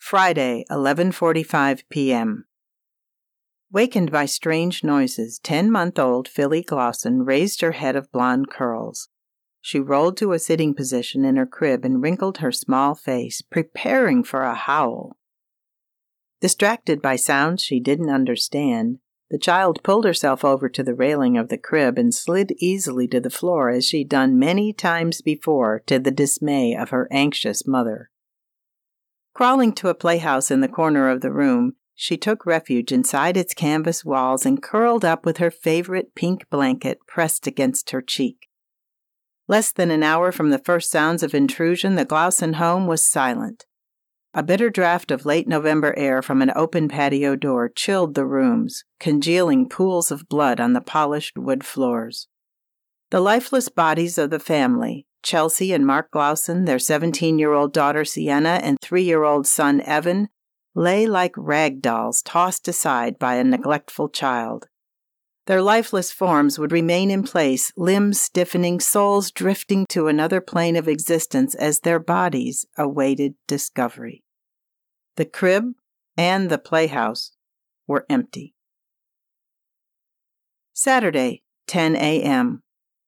Friday, 11:45 p.m. Wakened by strange noises, 10-month-old Philly Glosson raised her head of blonde curls. She rolled to a sitting position in her crib and wrinkled her small face, preparing for a howl. Distracted by sounds she didn't understand, the child pulled herself over to the railing of the crib and slid easily to the floor as she'd done many times before, to the dismay of her anxious mother. Crawling to a playhouse in the corner of the room, she took refuge inside its canvas walls and curled up with her favorite pink blanket pressed against her cheek. Less than an hour from the first sounds of intrusion, the Glosson home was silent. A bitter draft of late November air from an open patio door chilled the rooms, congealing pools of blood on the polished wood floors. The lifeless bodies of the family, Chelsea and Mark Glosson, their 17-year-old daughter Sienna, and 3-year-old son Evan, lay like rag dolls tossed aside by a neglectful child. Their lifeless forms would remain in place, limbs stiffening, souls drifting to another plane of existence as their bodies awaited discovery. The crib and the playhouse were empty. Saturday, 10 a.m.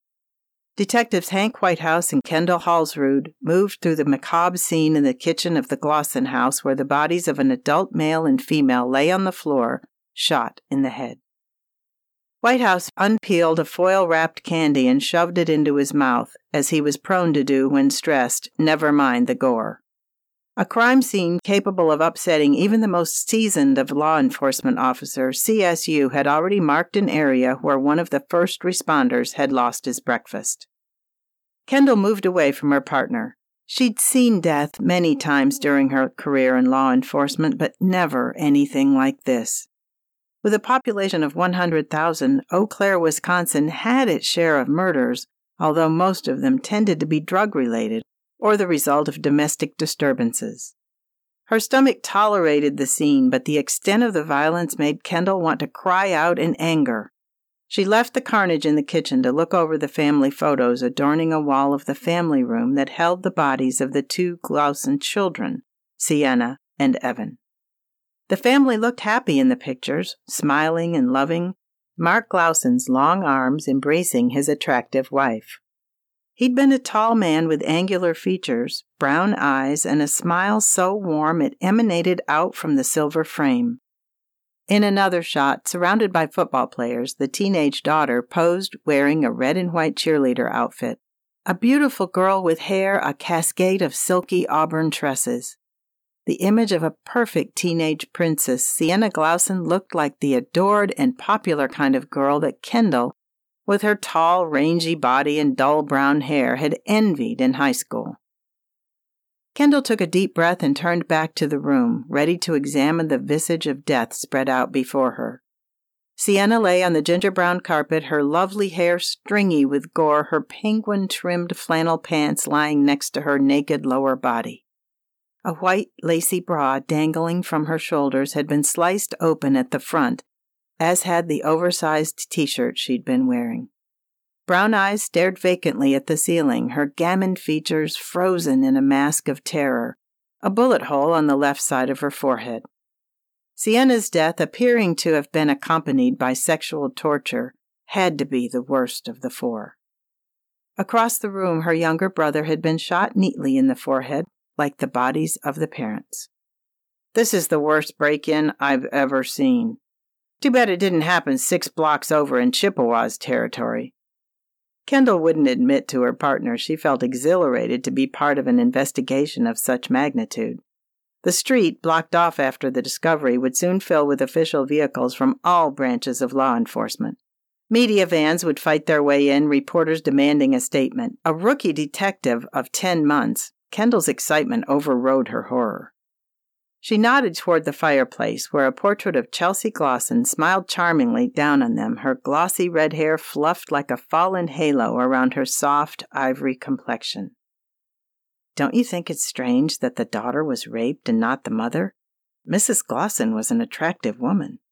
Detectives Hank Whitehouse and Kendall Halsrud moved through the macabre scene in the kitchen of the Glosson house where the bodies of an adult male and female lay on the floor, shot in the head. Whitehouse unpeeled a foil-wrapped candy and shoved it into his mouth, as he was prone to do when stressed, never mind the gore. A crime scene capable of upsetting even the most seasoned of law enforcement officers, CSU had already marked an area where one of the first responders had lost his breakfast. Kendall moved away from her partner. She'd seen death many times during her career in law enforcement, but never anything like this. With a population of 100,000, Eau Claire, Wisconsin had its share of murders, although most of them tended to be drug-related or the result of domestic disturbances. Her stomach tolerated the scene, but the extent of the violence made Kendall want to cry out in anger. She left the carnage in the kitchen to look over the family photos adorning a wall of the family room that held the bodies of the two Glosson children, Sienna and Evan. The family looked happy in the pictures, smiling and loving, Mark Glosson's long arms embracing his attractive wife. He'd been a tall man with angular features, brown eyes, and a smile so warm it emanated out from the silver frame. In another shot, surrounded by football players, the teenage daughter posed wearing a red and white cheerleader outfit, a beautiful girl with hair a cascade of silky auburn tresses. The image of a perfect teenage princess, Sienna Glosson looked like the adored and popular kind of girl that Kendall, with her tall, rangy body and dull brown hair, had envied in high school. Kendall took a deep breath and turned back to the room, ready to examine the visage of death spread out before her. Sienna lay on the ginger-brown carpet, her lovely hair stringy with gore, her penguin-trimmed flannel pants lying next to her naked lower body. A white, lacy bra dangling from her shoulders had been sliced open at the front, as had the oversized t-shirt she'd been wearing. Brown eyes stared vacantly at the ceiling, her gammon features frozen in a mask of terror, a bullet hole on the left side of her forehead. Sienna's death, appearing to have been accompanied by sexual torture, had to be the worst of the four. Across the room, her younger brother had been shot neatly in the forehead, like the bodies of the parents. "This is the worst break-in I've ever seen. Too bad it didn't happen 6 blocks over in Chippewa's territory." Kendall wouldn't admit to her partner she felt exhilarated to be part of an investigation of such magnitude. The street, blocked off after the discovery, would soon fill with official vehicles from all branches of law enforcement. Media vans would fight their way in, reporters demanding a statement. A rookie detective of 10 months, Kendall's excitement overrode her horror. She nodded toward the fireplace, where a portrait of Chelsea Glosson smiled charmingly down on them, her glossy red hair fluffed like a fallen halo around her soft, ivory complexion. "Don't you think it's strange that the daughter was raped and not the mother? Mrs. Glosson was an attractive woman."